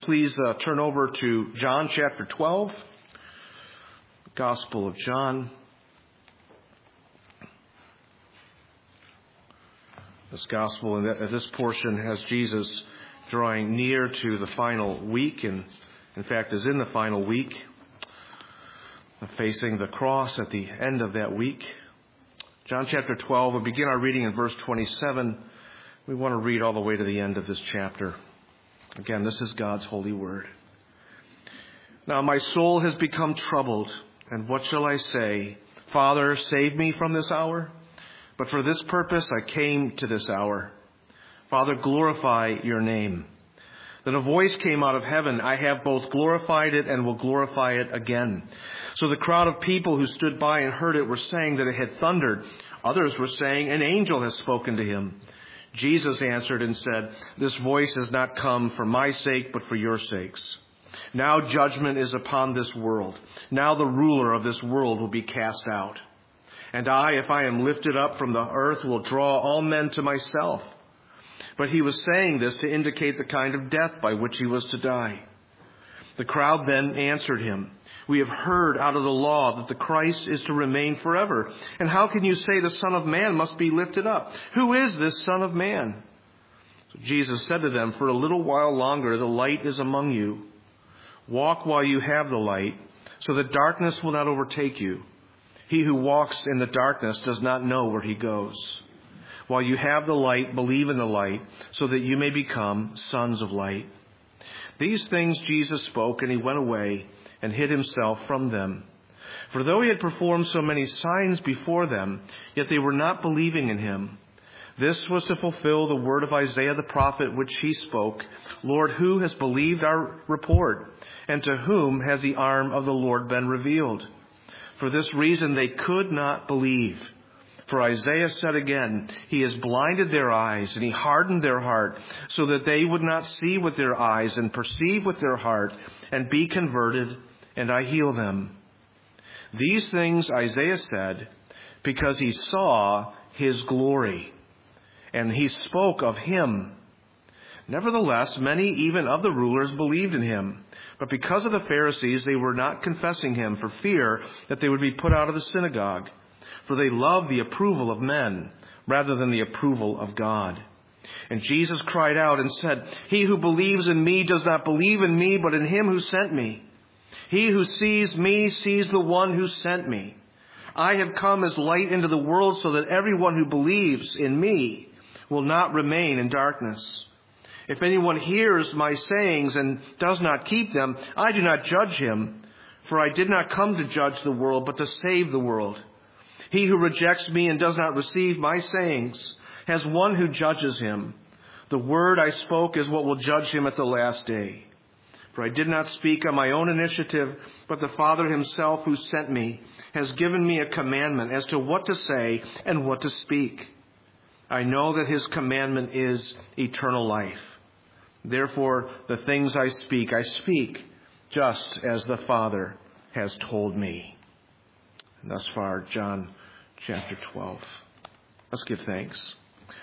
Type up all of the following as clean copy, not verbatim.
Please turn over to John chapter 12, Gospel of John. This gospel and this portion has Jesus drawing near to the final week, and in fact is in the final week, facing the cross at the end of that week. John chapter 12, we'll begin our reading in verse 27. We want to read all the way to the end of this chapter. Again, this is God's holy word. Now my soul has become troubled, and what shall I say? Father, save me from this hour? But for this purpose I came to this hour. Father, glorify your name. Then a voice came out of heaven, I have both glorified it and will glorify it again. So the crowd of people who stood by and heard it were saying that it had thundered. Others were saying, an angel has spoken to him. Jesus answered and said, this voice has not come for my sake, but for your sakes. Now judgment is upon this world. Now the ruler of this world will be cast out. And I, if I am lifted up from the earth, will draw all men to myself. But he was saying this to indicate the kind of death by which he was to die. The crowd then answered him, we have heard out of the law that the Christ is to remain forever. And how can you say the Son of Man must be lifted up? Who is this Son of Man? So Jesus said to them, for a little while longer the light is among you. Walk while you have the light, so that darkness will not overtake you. He who walks in the darkness does not know where he goes. While you have the light, believe in the light, so that you may become sons of light. These things Jesus spoke, and he went away and hid himself from them. For though he had performed so many signs before them, yet they were not believing in him. This was to fulfill the word of Isaiah the prophet, which he spoke, Lord, who has believed our report? And to whom has the arm of the Lord been revealed? For this reason they could not believe. For Isaiah said again, he has blinded their eyes and he hardened their heart so that they would not see with their eyes and perceive with their heart and be converted, and I heal them. These things Isaiah said because he saw his glory, and he spoke of him. Nevertheless, many even of the rulers believed in him. But because of the Pharisees, they were not confessing him for fear that they would be put out of the synagogue. For they love the approval of men rather than the approval of God. And Jesus cried out and said, he who believes in me does not believe in me, but in him who sent me. He who sees me sees the one who sent me. I have come as light into the world so that everyone who believes in me will not remain in darkness. If anyone hears my sayings and does not keep them, I do not judge him, for I did not come to judge the world, but to save the world. He who rejects me and does not receive my sayings has one who judges him. The word I spoke is what will judge him at the last day. For I did not speak on my own initiative, but the Father himself who sent me has given me a commandment as to what to say and what to speak. I know that his commandment is eternal life. Therefore, the things I speak just as the Father has told me. And thus far, John chapter 12. Let's give thanks.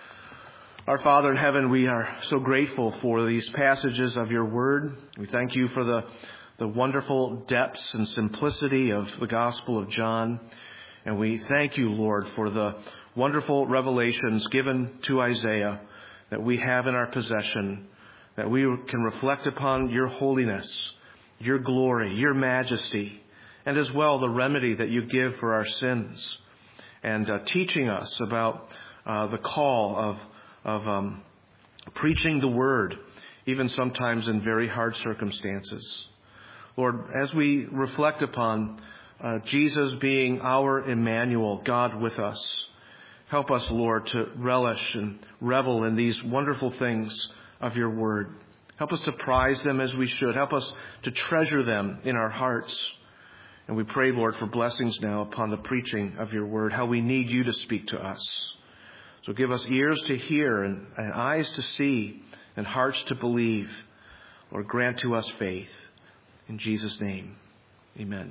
Our Father in heaven, we are so grateful for these passages of your word. We thank you for the wonderful depths and simplicity of the Gospel of John. And we thank you, Lord, for the wonderful revelations given to Isaiah that we have in our possession, that we can reflect upon your holiness, your glory, your majesty, and as well the remedy that you give for our sins, and teaching us about the call of preaching the word, even sometimes in very hard circumstances. Lord, as we reflect upon Jesus being our Emmanuel, God with us, help us, Lord, to relish and revel in these wonderful things of your word. Help us to prize them as we should. Help us to treasure them in our hearts. And we pray, Lord, for blessings now upon the preaching of your word, how we need you to speak to us. So give us ears to hear and eyes to see and hearts to believe. Lord, grant to us faith. In Jesus' name, amen.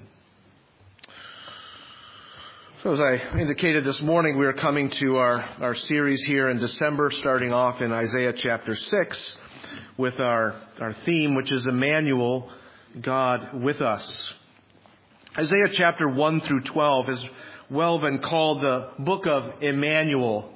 So as I indicated this morning, we are coming to our series here in December, starting off in Isaiah chapter 6. with our theme, which is Emmanuel, God with us. Isaiah chapter 1 through 12 has well been called the book of Emmanuel.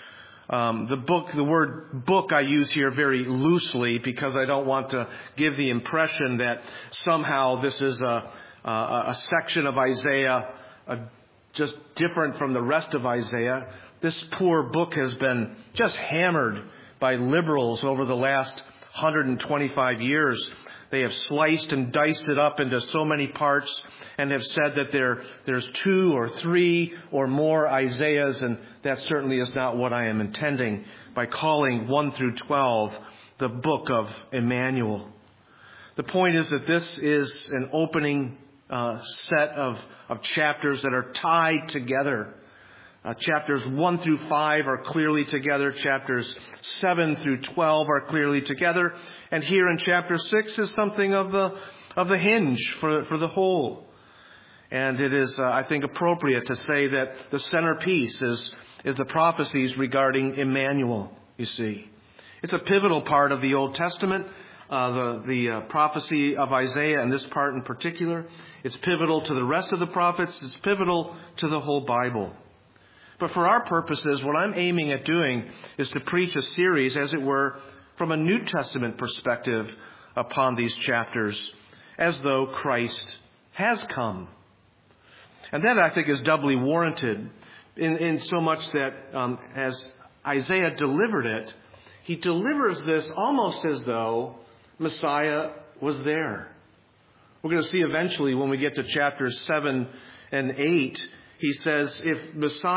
The word book I use here very loosely because I don't want to give the impression that somehow this is a section of Isaiah just different from the rest of Isaiah. This poor book has been just hammered by liberals over the last 125 years. They have sliced and diced it up into so many parts and have said that there's 2 or 3 or more Isaiahs, and that certainly is not what I am intending by calling 1 through 12 the book of Emmanuel. The point is that this is an opening set of chapters that are tied together. Chapters 1 through 5 are clearly together. Chapters 7 through 12 are clearly together. And here in chapter 6 is something of the hinge for the whole. And it is, I think, appropriate to say that the centerpiece is the prophecies regarding Emmanuel, you see. It's a pivotal part of the Old Testament, the prophecy of Isaiah, and this part in particular. It's pivotal to the rest of the prophets. It's pivotal to the whole Bible. But for our purposes, what I'm aiming at doing is to preach a series, as it were, from a New Testament perspective upon these chapters, as though Christ has come. And that, I think, is doubly warranted in so much that as Isaiah delivered it, he delivers this almost as though Messiah was there. We're going to see eventually when we get to chapters 7 and 8, he says, if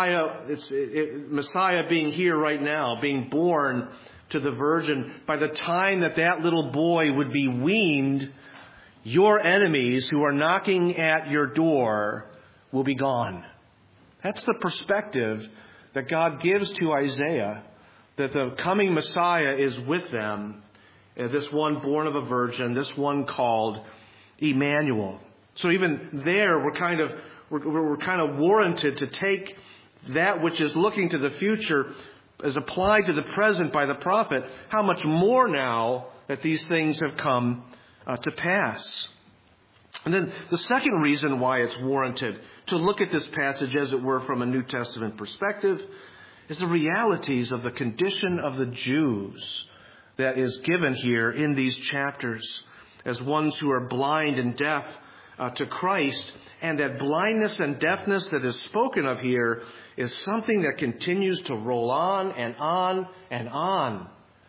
Messiah being here right now, being born to the Virgin, by the time that little boy would be weaned, your enemies who are knocking at your door will be gone. That's the perspective that God gives to Isaiah, that the coming Messiah is with them, this one born of a virgin, this one called Emmanuel. So even there, we're kind of warranted to take that which is looking to the future as applied to the present by the prophet, how much more now that these things have come to pass. And then the second reason why it's warranted to look at this passage, as it were, from a New Testament perspective, is the realities of the condition of the Jews that is given here in these chapters as ones who are blind and deaf to Christ. And that blindness and deafness that is spoken of here is something that continues to roll on and on and on.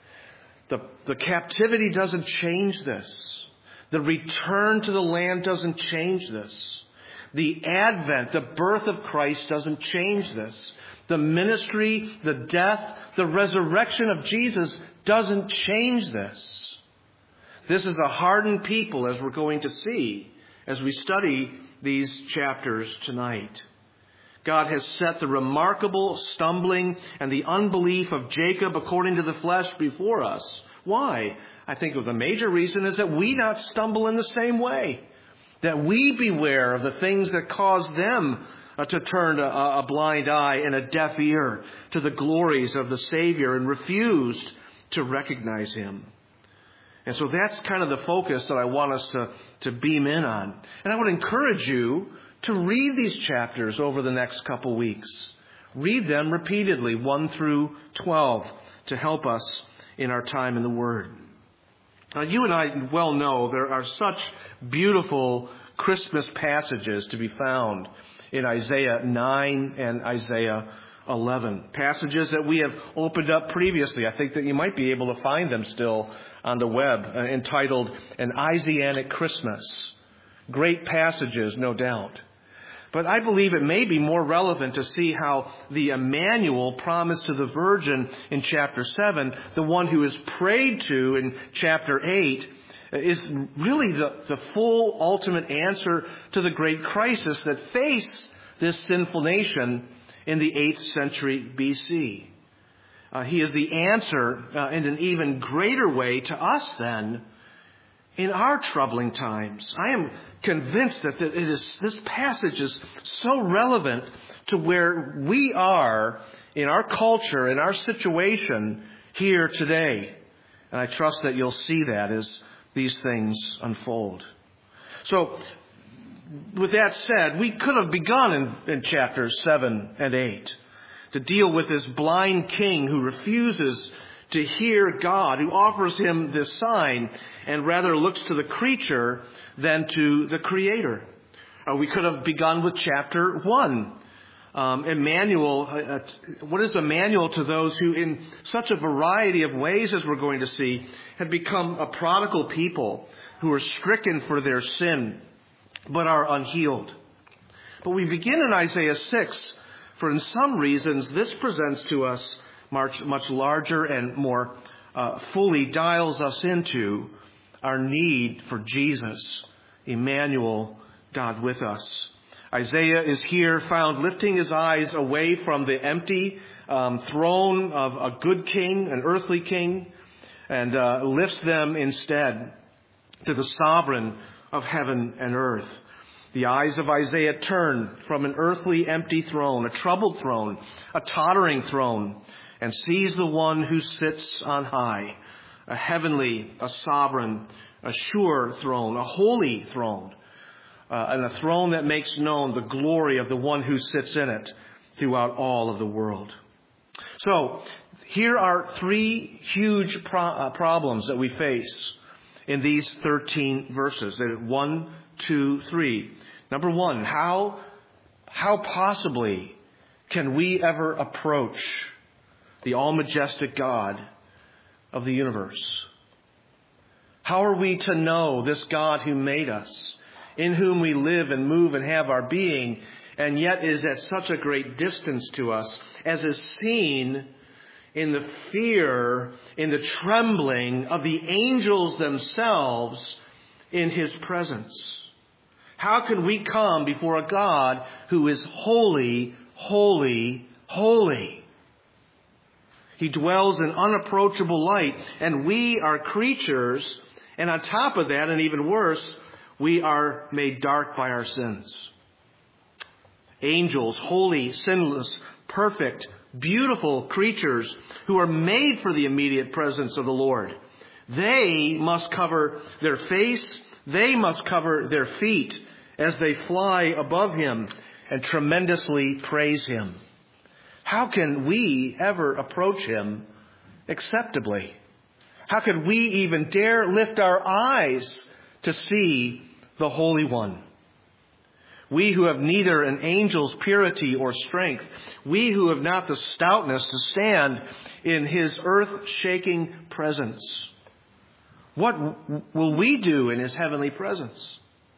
The captivity doesn't change this. The return to the land doesn't change this. The advent, the birth of Christ doesn't change this. The ministry, the death, the resurrection of Jesus doesn't change this. This is a hardened people, as we're going to see as we study these chapters tonight. God has set the remarkable stumbling and the unbelief of Jacob according to the flesh before us. Why? I think the major reason is that we not stumble in the same way. That we beware of the things that cause them to turn a blind eye and a deaf ear to the glories of the Savior and refused to recognize Him. And so that's kind of the focus that I want us to beam in on. And I would encourage you to read these chapters over the next couple weeks. Read them repeatedly, 1 through 12, to help us in our time in the Word. Now, you and I well know there are such beautiful Christmas passages to be found in Isaiah 9 and Isaiah 11. Passages that we have opened up previously. I think that you might be able to find them still on the web, entitled An Isaianic Christmas. Great passages, no doubt. But I believe it may be more relevant to see how the Emmanuel promised to the Virgin in chapter 7, the one who is prayed to in chapter 8, is really the full ultimate answer to the great crisis that faced this sinful nation in the 8th century BC. He is the answer in an even greater way to us then in our troubling times. I am convinced that this passage is so relevant to where we are in our culture, in our situation here today. And I trust that you'll see that as these things unfold. So, with that said, we could have begun in chapters 7 and 8 to deal with this blind king who refuses to hear God, who offers him this sign and rather looks to the creature than to the Creator. We could have begun with chapter 1. Emmanuel, what is Emmanuel to those who in such a variety of ways, as we're going to see, had become a prodigal people who are stricken for their sin, but are unhealed. But we begin in Isaiah 6, for in some reasons this presents to us much larger and more fully dials us into our need for Jesus, Emmanuel, God with us. Isaiah is here found lifting his eyes away from the empty throne of a good king, an earthly king, and lifts them instead to the sovereign of heaven and earth. The eyes of Isaiah turn from an earthly empty throne, a troubled throne, a tottering throne, and sees the one who sits on high, a heavenly, a sovereign, a sure throne, a holy throne, and a throne that makes known the glory of the one who sits in it throughout all of the world. So, here are three huge problems that we face in these 13 verses. 1, 2, 3. Number one, how possibly can we ever approach the all-majestic God of the universe? How are we to know this God who made us, in whom we live and move and have our being, and yet is at such a great distance to us, as is seen in the fear, in the trembling of the angels themselves in his presence? How can we come before a God who is holy, holy, holy? He dwells in unapproachable light, and we are creatures, and on top of that, and even worse, we are made dark by our sins. Angels, holy, sinless, perfect, beautiful creatures who are made for the immediate presence of the Lord. They must cover their face, they must cover their feet as they fly above him and tremendously praise him. How can we ever approach him acceptably? How could we even dare lift our eyes to see the Holy One? We who have neither an angel's purity or strength, we who have not the stoutness to stand in his earth-shaking presence. What will we do in his heavenly presence?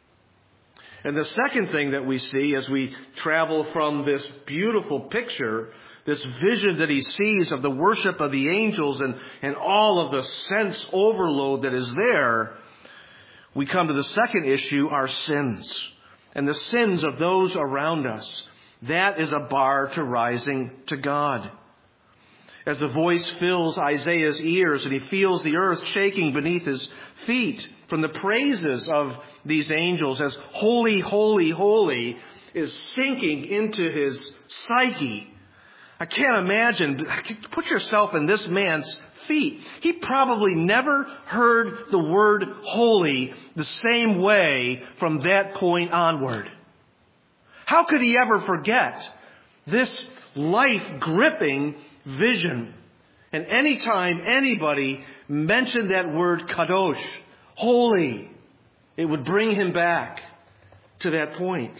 And the second thing that we see as we travel from this beautiful picture, this vision that he sees of the worship of the angels and all of the sense overload that is there, we come to the second issue, our sins. And the sins of those around us. That is a bar to rising to God. As the voice fills Isaiah's ears and he feels the earth shaking beneath his feet from the praises of these angels, as holy, holy, holy is sinking into his psyche. I can't imagine. Put yourself in this man's feet. He probably never heard the word holy the same way from that point onward. How could he ever forget this life-gripping vision? And anytime anybody mentioned that word kadosh, holy, it would bring him back to that point.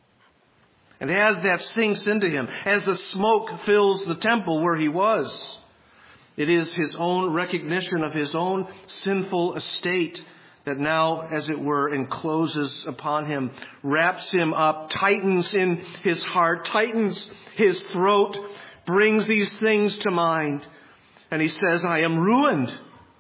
And as that sinks into him, as the smoke fills the temple where he was, it is his own recognition of his own sinful estate that now, as it were, encloses upon him, wraps him up, tightens in his heart, tightens his throat, brings these things to mind. And he says, I am ruined.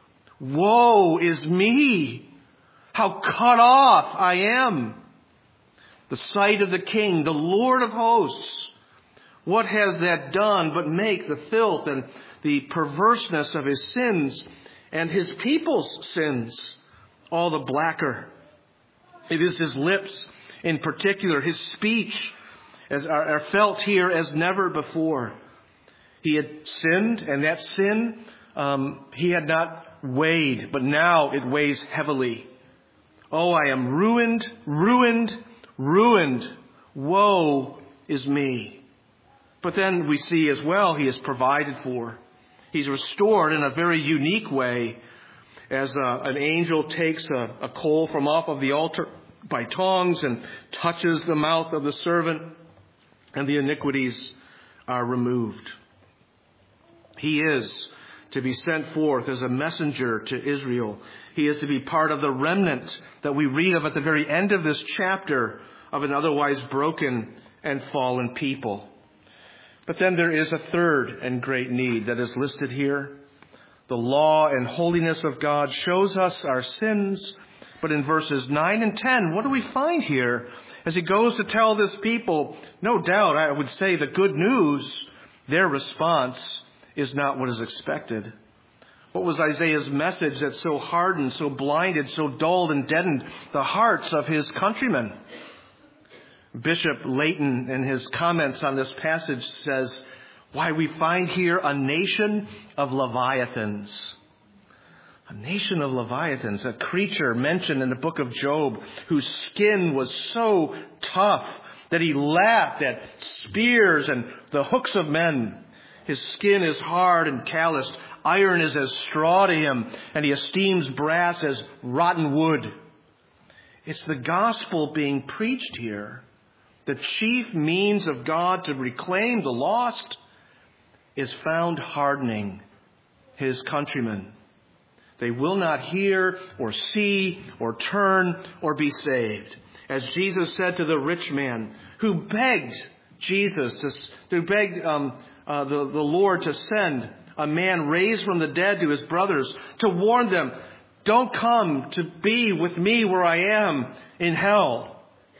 Woe is me. How cut off I am. The sight of the King, the Lord of hosts. What has that done but make the filth and the perverseness of his sins and his people's sins all the blacker? It is his lips in particular, his speech, as are felt here as never before. He had sinned, and that sin he had not weighed, but now it weighs heavily. Oh, I am ruined, ruined, ruined. Woe is me. But then we see as well he is provided for. He's restored in a very unique way as an angel takes a coal from off of the altar by tongs and touches the mouth of the servant, and the iniquities are removed. He is to be sent forth as a messenger to Israel. He is to be part of the remnant that we read of at the very end of this chapter of an otherwise broken and fallen people. But then there is a third and great need that is listed here. The law and holiness of God shows us our sins. But in verses 9 and 10, what do we find here? As he goes to tell this people, no doubt, I would say the good news, their response is not what is expected. What was Isaiah's message that so hardened, so blinded, so dulled and deadened the hearts of his countrymen? Bishop Layton, in his comments on this passage, says, why we find here a nation of Leviathans. A nation of Leviathans, a creature mentioned in the book of Job whose skin was so tough that he laughed at spears and the hooks of men. His skin is hard and calloused. Iron is as straw to him, and he esteems brass as rotten wood. It's the gospel being preached here. The chief means of God to reclaim the lost is found hardening his countrymen. They will not hear or see or turn or be saved. As Jesus said to the rich man who begged the Lord to send a man raised from the dead to his brothers to warn them, don't come to be with me where I am in hell.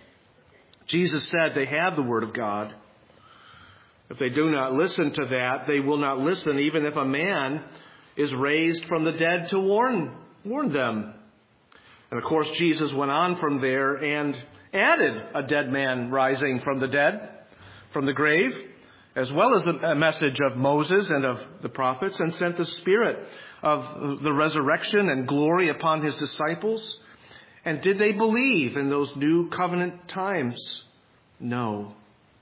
Jesus said they have the word of God. If they do not listen to that, they will not listen even if a man is raised from the dead to warn them. And of course, Jesus went on from there and added a dead man rising from the dead, from the grave, as well as a message of Moses and of the prophets, and sent the Spirit of the resurrection and glory upon his disciples. And did they believe in those new covenant times? No.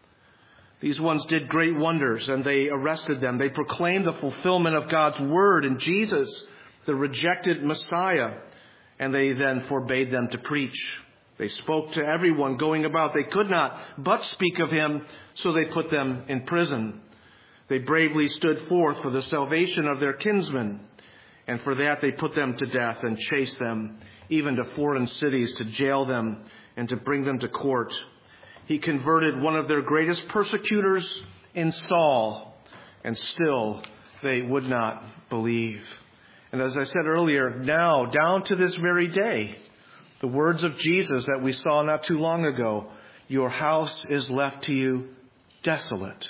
These ones did great wonders, and they arrested them. They proclaimed the fulfillment of God's word in Jesus, the rejected Messiah, and they then forbade them to preach. They spoke to everyone going about. They could not but speak of him, so they put them in prison. They bravely stood forth for the salvation of their kinsmen, and for that they put them to death and chased them, even to foreign cities, to jail them and to bring them to court. He converted one of their greatest persecutors in Saul, and still they would not believe. And as I said earlier, now, down to this very day, the words of Jesus that we saw not too long ago, your house is left to you desolate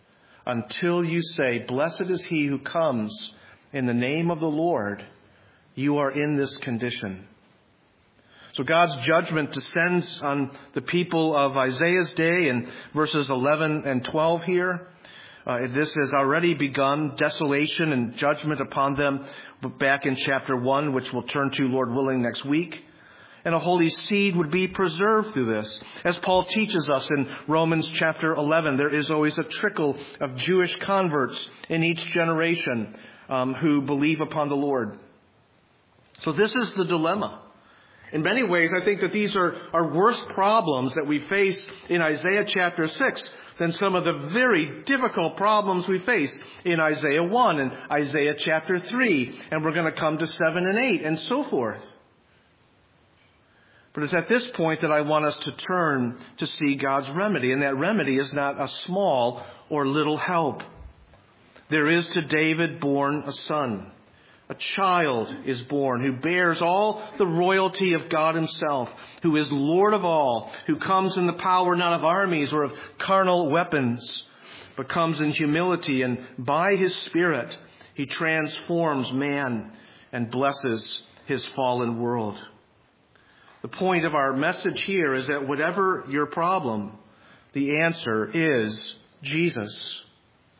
until you say, blessed is he who comes in the name of the Lord. You are in this condition. So God's judgment descends on the people of Isaiah's day in verses 11 and 12 here. This has already begun, desolation and judgment upon them back in chapter 1, which we'll turn to, Lord willing, next week. And a holy seed would be preserved through this. As Paul teaches us in Romans chapter 11, there is always a trickle of Jewish converts in each generation who believe upon the Lord. So this is the dilemma. In many ways, I think that these are worse problems that we face in Isaiah chapter 6 than some of the very difficult problems we face in Isaiah 1 and Isaiah chapter 3. And we're going to come to 7 and 8 and so forth. But it's at this point that I want us to turn to see God's remedy. And that remedy is not a small or little help. There is to David born a son. A child is born who bears all the royalty of God himself, who is Lord of all, who comes in the power not of armies or of carnal weapons, but comes in humility, and by his Spirit he transforms man and blesses his fallen world. The point of our message here is that whatever your problem, the answer is Jesus.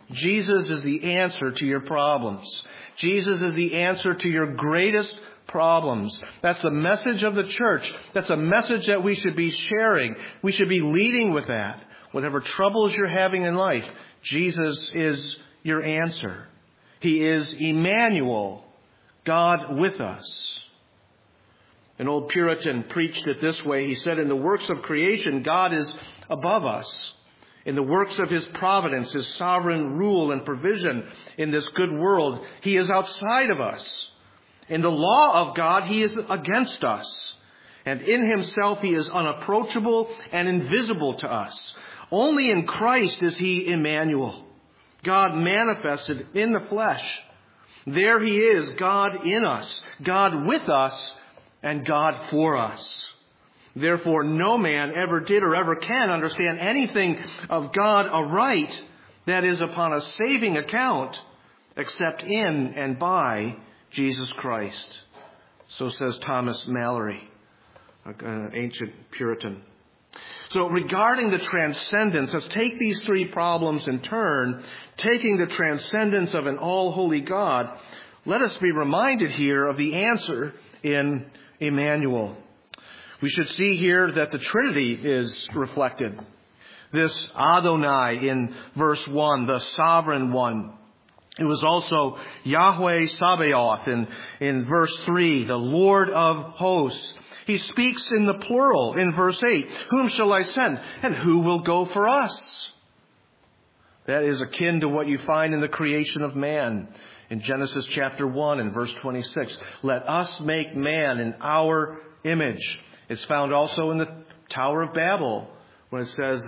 Jesus is the answer to your problems. Jesus is the answer to your greatest problems. That's the message of the church. That's a message that we should be sharing. We should be leading with that. Whatever troubles you're having in life, Jesus is your answer. He is Emmanuel, God with us. An old Puritan preached it this way. He said, in the works of creation, God is above us. In the works of His providence, His sovereign rule and provision in this good world, He is outside of us. In the law of God, He is against us. And in Himself, He is unapproachable and invisible to us. Only in Christ is He Emmanuel, God manifested in the flesh. There He is, God in us, God with us, and God for us. Therefore, no man ever did or ever can understand anything of God aright, that is, upon a saving account, except in and by Jesus Christ. So says Thomas Mallory, an ancient Puritan. So regarding the transcendence, let's take these three problems in turn. Taking the transcendence of an all-holy God, let us be reminded here of the answer in Emmanuel. We should see here that the Trinity is reflected. This Adonai in verse 1, the sovereign one. It was also Yahweh Sabaoth in verse 3, the Lord of hosts. He speaks in the plural in verse 8. Whom shall I send? And who will go for us? That is akin to what you find in the creation of man. In Genesis chapter 1 and verse 26. Let us make man in our image. It's found also in the Tower of Babel when it says,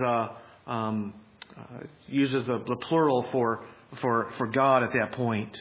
uses the plural for God at that point.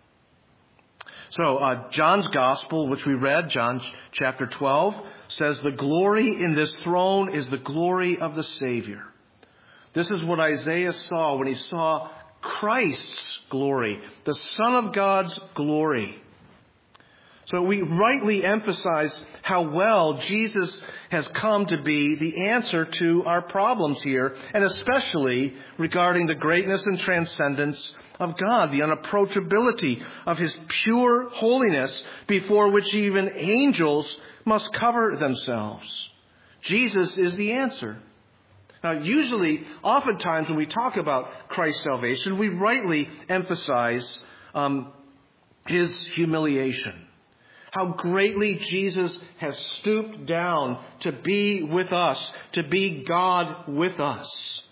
So John's Gospel, which we read, John chapter 12, says the glory in this throne is the glory of the Savior. This is what Isaiah saw when he saw Christ's glory, the Son of God's glory. So we rightly emphasize how well Jesus has come to be the answer to our problems here, and especially regarding the greatness and transcendence of God, the unapproachability of His pure holiness before which even angels must cover themselves. Jesus is the answer. Now, oftentimes when we talk about Christ's salvation, we rightly emphasize His humiliation. How greatly Jesus has stooped down to be with us, to be God with us.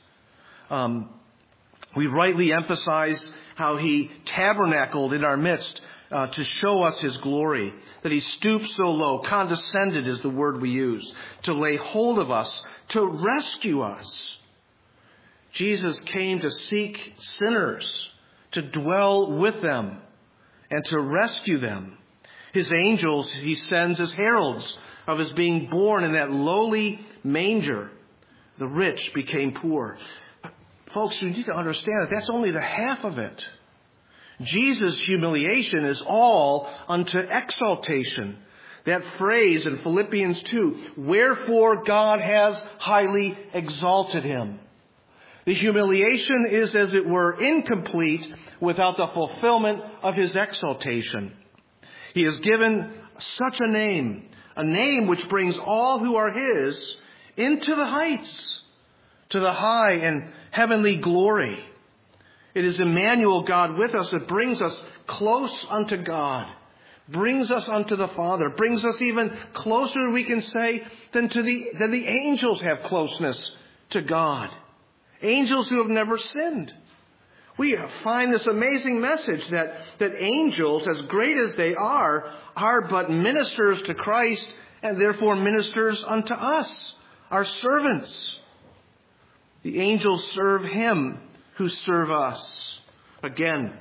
We rightly emphasize how He tabernacled in our midst to show us His glory, that He stooped so low, condescended is the word we use, to lay hold of us, to rescue us. Jesus came to seek sinners, to dwell with them, and to rescue them. His angels He sends as heralds of His being born in that lowly manger. The rich became poor. But folks, you need to understand that that's only the half of it. Jesus' humiliation is all unto exaltation. That phrase in Philippians 2, wherefore God has highly exalted Him. The humiliation is, as it were, incomplete without the fulfillment of His exaltation. He has given such a name which brings all who are His into the heights, to the high and heavenly glory. It is Emmanuel, God with us, that brings us close unto God, brings us unto the Father, brings us even closer, we can say, than the angels have closeness to God. Angels who have never sinned. We find this amazing message that angels, as great as they are but ministers to Christ and therefore ministers unto us, our servants. The angels serve Him who serve us. Again,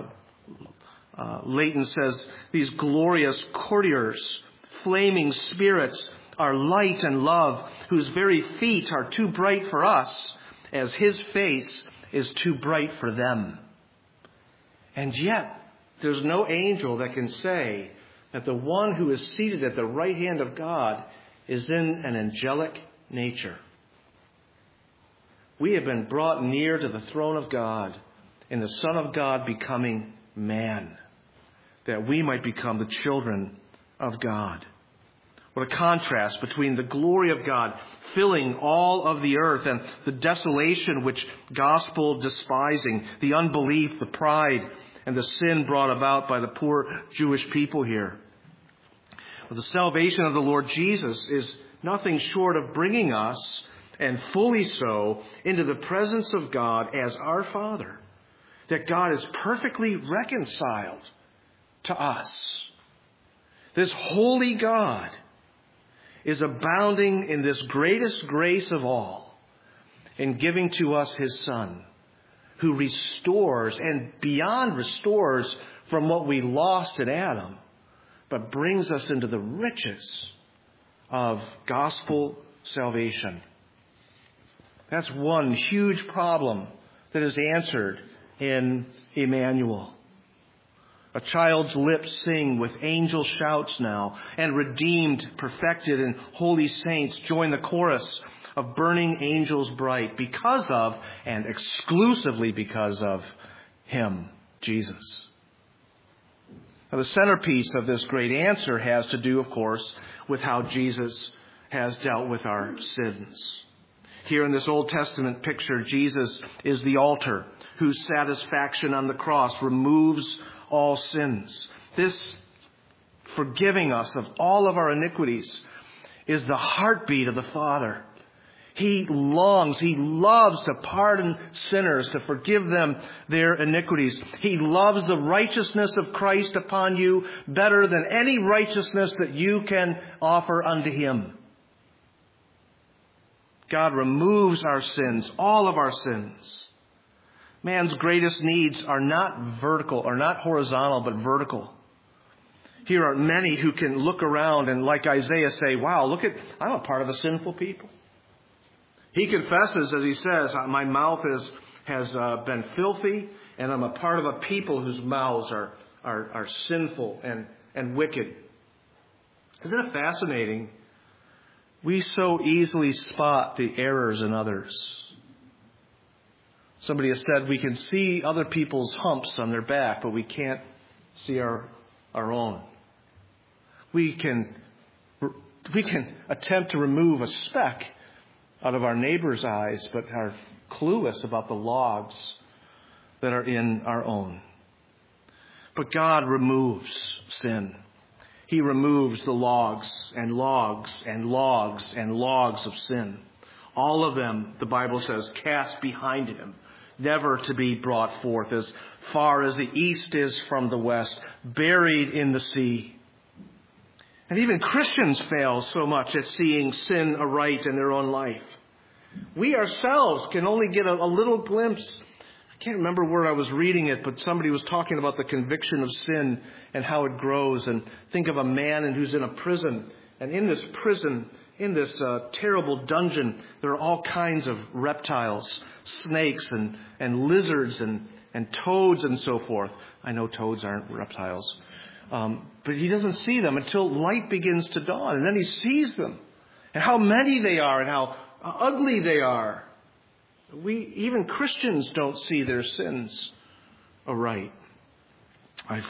Leighton says, these glorious courtiers, flaming spirits, are light and love, whose very feet are too bright for us, as His face is too bright for them. And yet, there's no angel that can say that the one who is seated at the right hand of God is in an angelic nature. We have been brought near to the throne of God, in the Son of God becoming man, that we might become the children of God. What a contrast between the glory of God filling all of the earth and the desolation which gospel despising, the unbelief, the pride, and the sin brought about by the poor Jewish people here. But the salvation of the Lord Jesus is nothing short of bringing us, and fully so, into the presence of God as our Father. That God is perfectly reconciled to us. This holy God is abounding in this greatest grace of all in giving to us His Son, who restores and beyond restores from what we lost in Adam, but brings us into the riches of gospel salvation. That's one huge problem that is answered in Emmanuel. A child's lips sing with angel shouts now, and redeemed, perfected, and holy saints join the chorus of burning angels bright because of, and exclusively because of, Him, Jesus. Now, the centerpiece of this great answer has to do, of course, with how Jesus has dealt with our sins. Here in this Old Testament picture, Jesus is the altar whose satisfaction on the cross removes all sins. This forgiving us of all of our iniquities is the heartbeat of the Father. He longs, He loves to pardon sinners, to forgive them their iniquities. He loves the righteousness of Christ upon you better than any righteousness that you can offer unto Him. God removes our sins, all of our sins. Man's greatest needs are not vertical, or not horizontal, but vertical. Here are many who can look around and, like Isaiah, say, wow, I'm a part of a sinful people. He confesses, as he says, my mouth has been filthy, and I'm a part of a people whose mouths are sinful and wicked. Isn't it fascinating? We so easily spot the errors in others. Somebody has said we can see other people's humps on their back, but we can't see our own. We can attempt to remove a speck out of our neighbor's eyes, but are clueless about the logs that are in our own. But God removes sin. He removes the logs and logs and logs and logs of sin. All of them, the Bible says, cast behind Him, never to be brought forth, as far as the east is from the west, buried in the sea. And even Christians fail so much at seeing sin aright in their own life. We ourselves can only get a little glimpse. I can't remember where I was reading it, but somebody was talking about the conviction of sin and how it grows. And think of a man who's in a prison. And in this prison, in this terrible dungeon, there are all kinds of reptiles, snakes and lizards and toads and so forth. I know toads aren't reptiles. But he doesn't see them until light begins to dawn. And then he sees them. And how many they are and how ugly they are. Even Christians don't see their sins aright. I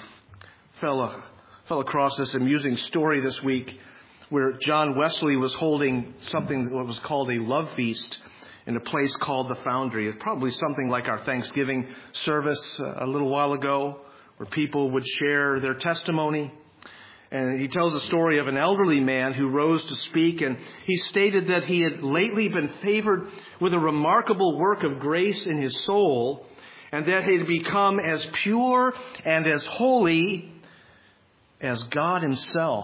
fell across this amusing story this week where John Wesley was holding something that was called a love feast in a place called the Foundry. It's probably something like our Thanksgiving service a little while ago, where people would share their testimony. And he tells a story of an elderly man who rose to speak, and he stated that he had lately been favored with a remarkable work of grace in his soul, and that he had become as pure and as holy as God Himself.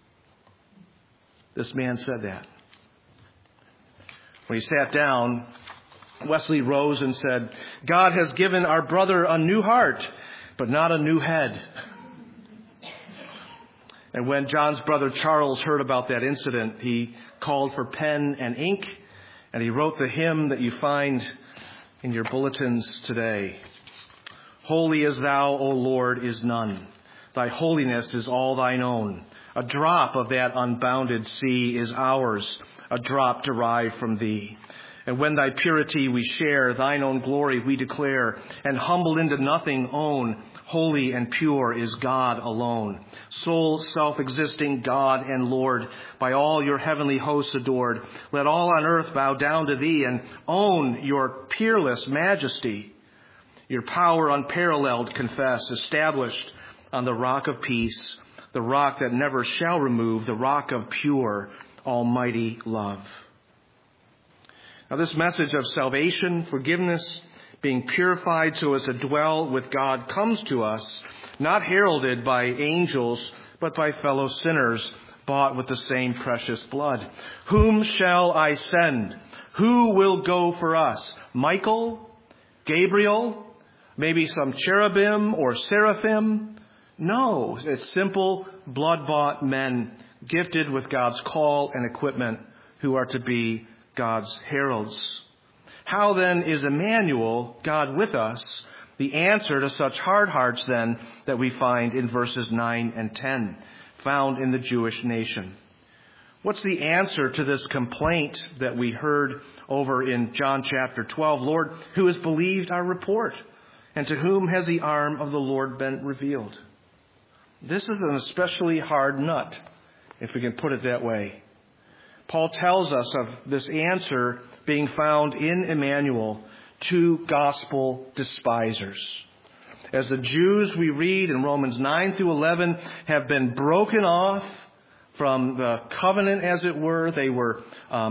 This man said that. When he sat down, Wesley rose and said, "God has given our brother a new heart, but not a new head." And when John's brother Charles heard about that incident, he called for pen and ink, and he wrote the hymn that you find in your bulletins today. Holy as Thou, O Lord, is none. Thy holiness is all Thine own. A drop of that unbounded sea is ours, a drop derived from Thee. And when thy purity we share, thine own glory we declare, and humbled into nothing own, holy and pure is God alone. Sole self-existing God and Lord, by all your heavenly hosts adored. Let all on earth bow down to thee and own your peerless majesty. Your power unparalleled confess, established on the rock of peace, the rock that never shall remove, the rock of pure, almighty love. Now, this message of salvation, forgiveness, being purified so as to dwell with God comes to us, not heralded by angels, but by fellow sinners bought with the same precious blood. Whom shall I send? Who will go for us? Michael? Gabriel? Maybe some cherubim or seraphim? No, it's simple, blood-bought men gifted with God's call and equipment who are to be God's heralds. How then is Emmanuel, God with us, the answer to such hard hearts then that we find in verses 9 and 10, found in the Jewish nation? What's the answer to this complaint that we heard over in John chapter 12? Lord, who has believed our report? And to whom has the arm of the Lord been revealed? This is an especially hard nut, if we can put it that way. Paul tells us of this answer being found in Emmanuel to gospel despisers. As the Jews, we read in Romans 9 through 11, have been broken off from the covenant, as it were. They were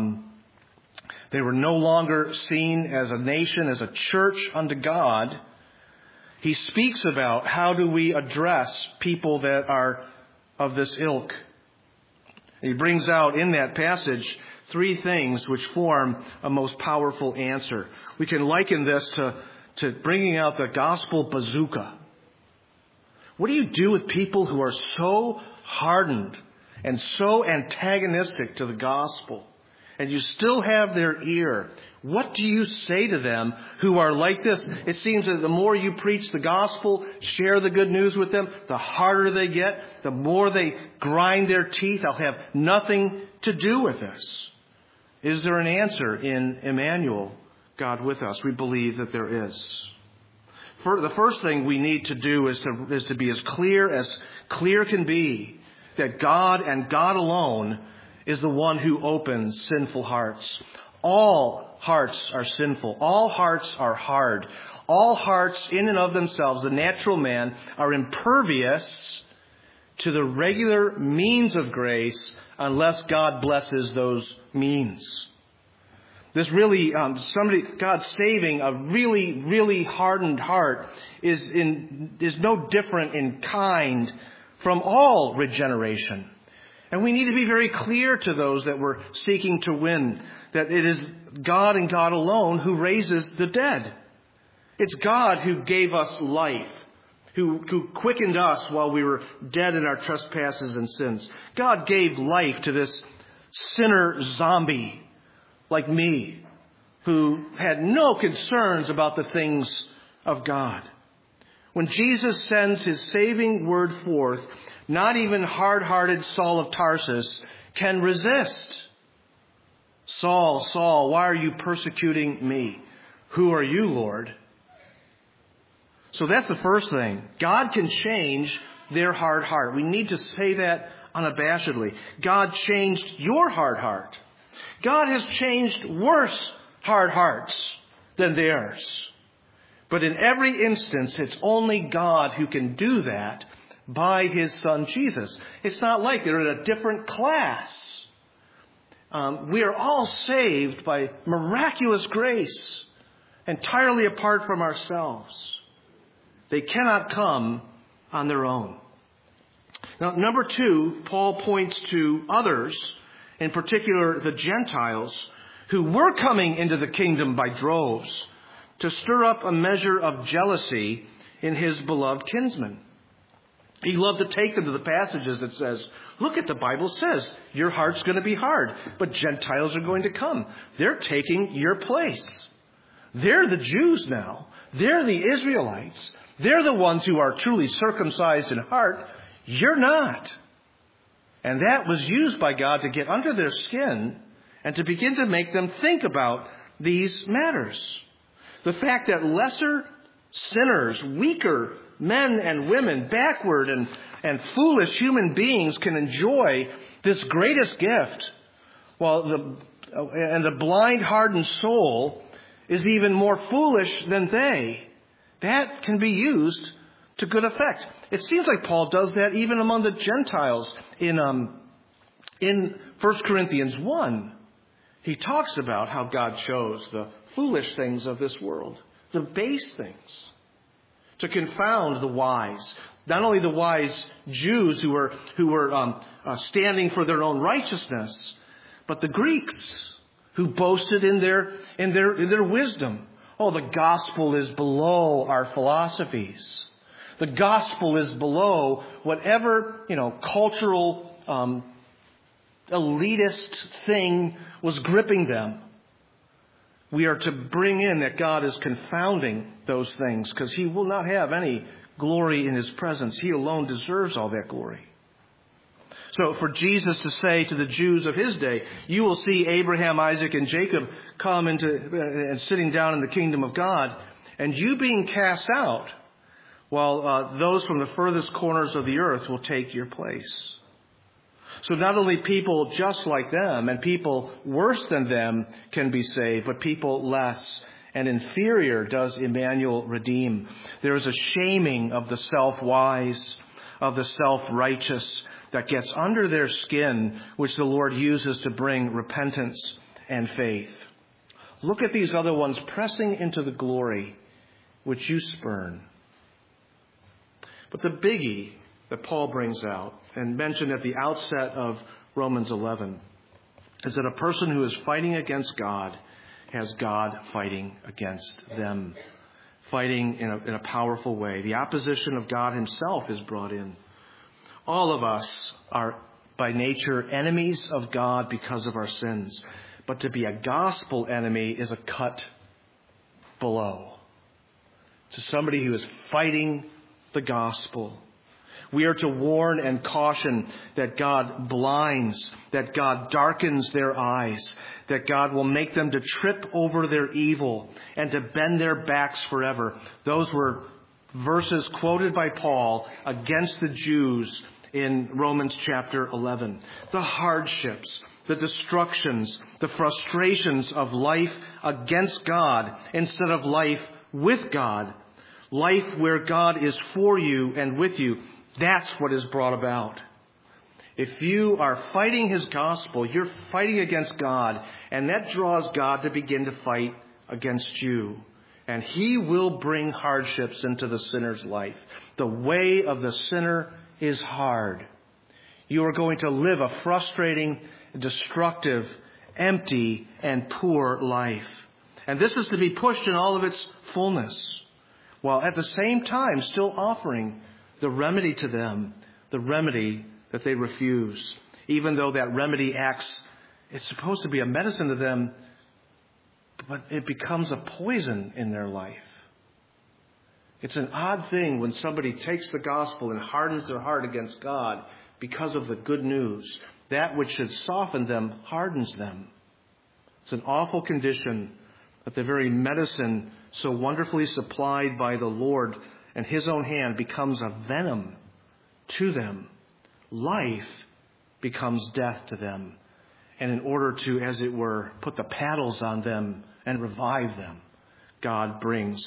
no longer seen as a nation, as a church unto God. He speaks about how do we address people that are of this ilk. He brings out in that passage three things which form a most powerful answer. We can liken this to bringing out the gospel bazooka. What do you do with people who are so hardened and so antagonistic to the gospel, and you still have their ear? What do you say to them who are like this? It seems that the more you preach the gospel, share the good news with them, the harder they get, the more they grind their teeth. I'll have nothing to do with this. Is there an answer in Emmanuel, God with us? We believe that there is. The first thing we need to do is to be as clear can be, that God and God alone is the one who opens sinful hearts. All hearts are sinful. All hearts are hard. All hearts in and of themselves, the natural man, are impervious to the regular means of grace unless God blesses those means. This really, God saving a really, really hardened heart is no different in kind from all regeneration. And we need to be very clear to those that we're seeking to win that it is God and God alone who raises the dead. It's God who gave us life, who quickened us while we were dead in our trespasses and sins. God gave life to this sinner zombie like me, who had no concerns about the things of God. When Jesus sends his saving word forth, not even hard-hearted Saul of Tarsus can resist. Saul, Saul, why are you persecuting me? Who are you, Lord? So that's the first thing. God can change their hard heart. We need to say that unabashedly. God changed your hard heart. God has changed worse hard hearts than theirs. But in every instance, it's only God who can do that by his son Jesus. It's not like they're in a different class. We are all saved by miraculous grace, entirely apart from ourselves. They cannot come on their own. Now, number two, Paul points to others, in particular the Gentiles, who were coming into the kingdom by droves, to stir up a measure of jealousy in his beloved kinsmen. He loved to take them to the passages that says, look at the Bible says, your heart's going to be hard, but Gentiles are going to come. They're taking your place. They're the Jews now. They're the Israelites. They're the ones who are truly circumcised in heart. You're not. And that was used by God to get under their skin and to begin to make them think about these matters. The fact that lesser sinners, weaker men and women, backward and foolish human beings can enjoy this greatest gift, while the blind, hardened soul is even more foolish than they. That can be used to good effect. It seems like Paul does that even among the Gentiles in 1 Corinthians 1. He talks about how God chose the foolish things of this world, the base things, to confound the wise. Not only the wise Jews who were standing for their own righteousness, but the Greeks who boasted in their wisdom. Oh, the gospel is below our philosophies. The gospel is below whatever, cultural elitist thing was gripping them. We are to bring in that God is confounding those things because He will not have any glory in His presence. He alone deserves all that glory. So for Jesus to say to the Jews of His day, you will see Abraham, Isaac, and Jacob come into and sitting down in the kingdom of God, and you being cast out, while those from the furthest corners of the earth will take your place. So not only people just like them and people worse than them can be saved, but people less and inferior does Emmanuel redeem. There is a shaming of the self-wise, of the self-righteous that gets under their skin, which the Lord uses to bring repentance and faith. Look at these other ones pressing into the glory which you spurn. But the biggie that Paul brings out and mentioned at the outset of Romans 11 is that a person who is fighting against God has God fighting against them, fighting in a powerful way. The opposition of God Himself is brought in. All of us are by nature enemies of God because of our sins. But to be a gospel enemy is a cut below to somebody who is fighting the gospel. We are to warn and caution that God blinds, that God darkens their eyes, that God will make them to trip over their evil and to bend their backs forever. Those were verses quoted by Paul against the Jews in Romans chapter 11. The hardships, the destructions, the frustrations of life against God instead of life with God. Life where God is for you and with you. That's what is brought about. If you are fighting His gospel, you're fighting against God, and that draws God to begin to fight against you. And He will bring hardships into the sinner's life. The way of the sinner is hard. You are going to live a frustrating, destructive, empty, and poor life. And this is to be pushed in all of its fullness, while at the same time still offering the remedy to them, the remedy that they refuse. Even though that remedy it's supposed to be a medicine to them, but it becomes a poison in their life. It's an odd thing when somebody takes the gospel and hardens their heart against God because of the good news. That which should soften them hardens them. It's an awful condition that the very medicine so wonderfully supplied by the Lord and His own hand becomes a venom to them. Life becomes death to them. And in order to, as it were, put the paddles on them and revive them, God brings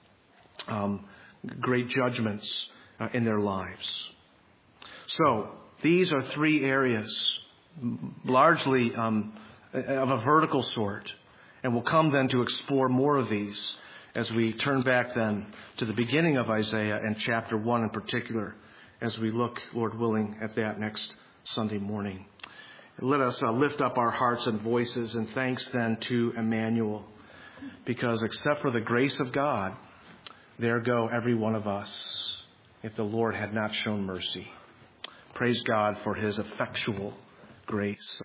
great judgments in their lives. So, these are three areas, largely of a vertical sort. And we'll come then to explore more of these as we turn back then to the beginning of Isaiah and chapter 1 in particular, as we look, Lord willing, at that next Sunday morning. Let us lift up our hearts and voices in thanks then to Emmanuel, because except for the grace of God, there go every one of us if the Lord had not shown mercy. Praise God for His effectual grace.